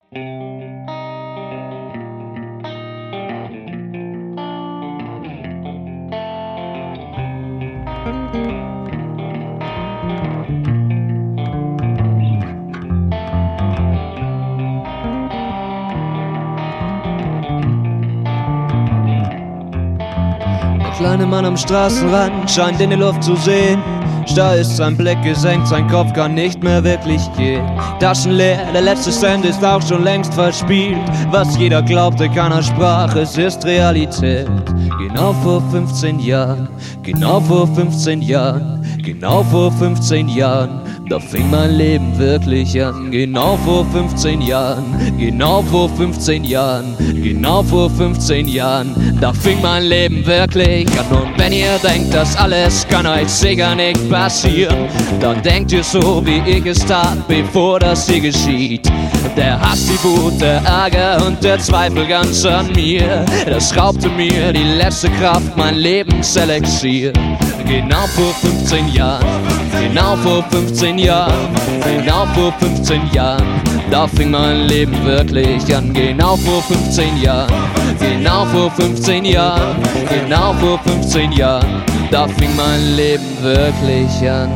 Der kleine Mann am Straßenrand scheint in die Luft zu sehen. Starr ist sein Blick gesenkt, sein Kopf kann nicht mehr wirklich gehen. Taschen leer, der letzte Cent ist auch schon längst verspielt. Was jeder glaubte, keiner sprach, es ist Realität. Genau vor 15 Jahren, genau vor 15 Jahren, genau vor 15 Jahren, da fing mein Leben wirklich an. Genau vor 15 Jahren, genau vor 15 Jahren, genau vor 15 Jahren, da fing mein Leben wirklich an. Und wenn ihr denkt, das alles kann euch sicher nicht passieren, dann denkt ihr so, wie ich es tat, bevor das hier geschieht. Der Hass, die Wut, der Ärger und der Zweifel ganz an mir, das raubte mir die letzte Kraft, mein Lebenselixier. Genau vor 15 Jahren, genau vor 15 Jahren, genau vor 15 Jahren, da fing mein Leben wirklich an. Genau vor 15 Jahren, genau vor 15 Jahren, genau vor 15 Jahren, da fing mein Leben wirklich an.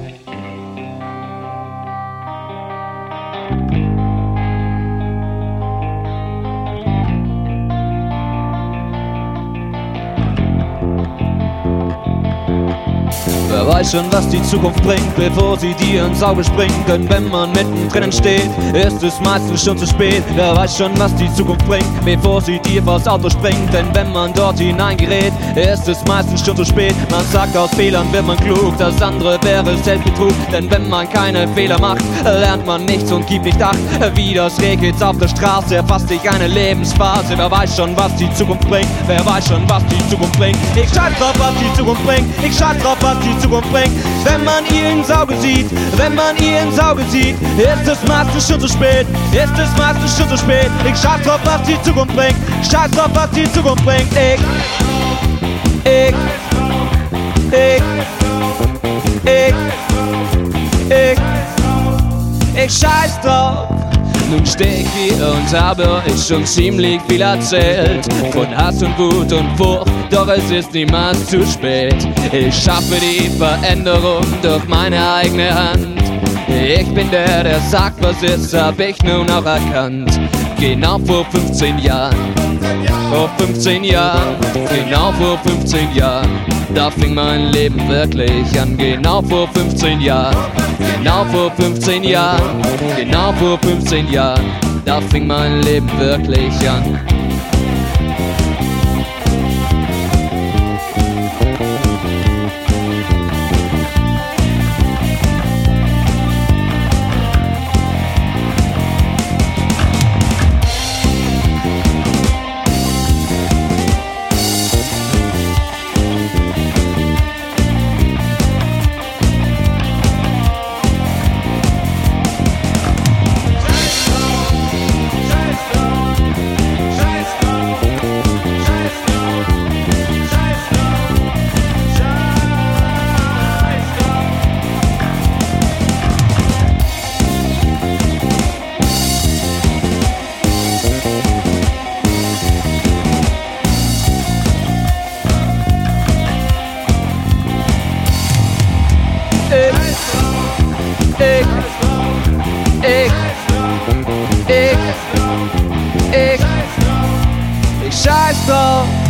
Wer weiß schon, was die Zukunft bringt, bevor sie dir ins Auge springt. Denn wenn man mittendrin steht, ist es meistens schon zu spät. Wer weiß schon, was die Zukunft bringt, bevor sie dir vors Auto springt. Denn wenn man dort hineingerät, ist es meistens schon zu spät. Man sagt, aus Fehlern wird man klug, das andere wäre Selbstbetrug. Denn wenn man keine Fehler macht, lernt man nichts und gibt nicht acht. Wie das Reh geht's auf der Straße, erfasst dich eine Lebensphase. Wer weiß schon, was die Zukunft bringt, wer weiß schon, was die Zukunft bringt. Ich scheiß drauf, was die Zukunft bringt, ich scheiß drauf, was die Zukunft bringt. Wenn man ihr ins Auge sieht, wenn man ihr ins Auge sieht, ist es meistens schon zu spät, ist es meistens schon zu spät. Ich scheiß drauf, was die Zukunft bringt, scheiß drauf, was die Zukunft bringt. Ich scheiß drauf. Nun steh ich hier und habe euch schon ziemlich viel erzählt von Hass und Wut und Furcht, doch es ist niemals zu spät. Ich schaffe die Veränderung durch meine eigene Hand. Ich bin der sagt, was ist, hab ich nun auch erkannt. Genau vor 15 Jahren, vor 15 Jahren, genau vor 15 Jahren, da fing mein Leben wirklich an. Genau vor 15 Jahren, genau vor 15 Jahren, genau vor 15 Jahren, da fing mein Leben wirklich an. Ich scheiß drauf.